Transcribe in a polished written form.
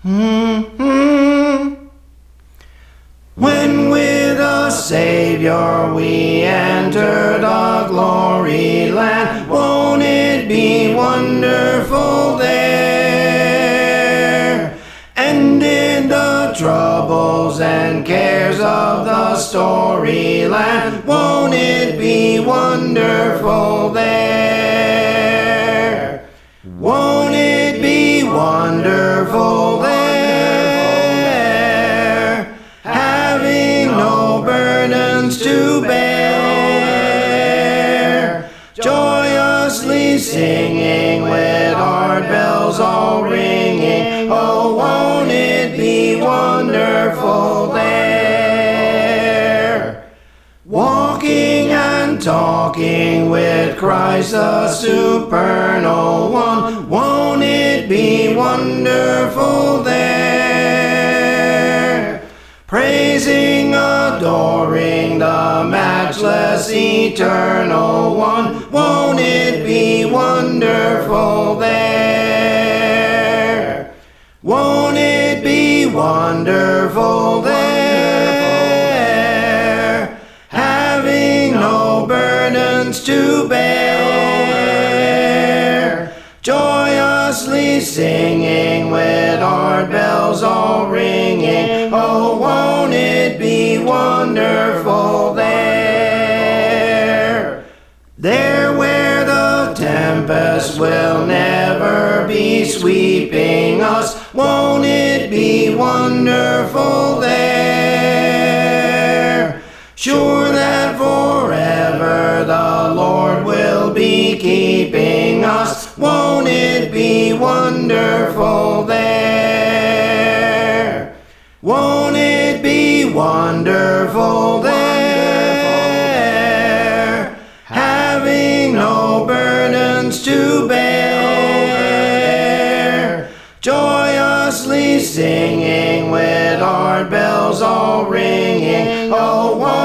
When with a Savior we enter the glory land, won't it be wonderful there? Ended the troubles and cares of the storyland, won't it be wonderful there? Won't it be wonderful there? Having no burdens to bear, joyously singing with heart bells all ringing, oh won't it be wonderful there? Walking and talking with Christ the supernal one, won't it be wonderful there? Praising, adoring the matchless eternal one, won't it be wonderful there? Won't it be wonderful there? Having no burdens to bear, joyously singing with heart bells all ringing, oh won't it be wonderful there? There where the tempest will never be sweeping us, won't it be wonderful there? Sure that forever the Lord will be keeping us, won't it be wonderful there? Won't it be wonderful there? Having no burdens to bear, joyously singing with heart bells all ringing, oh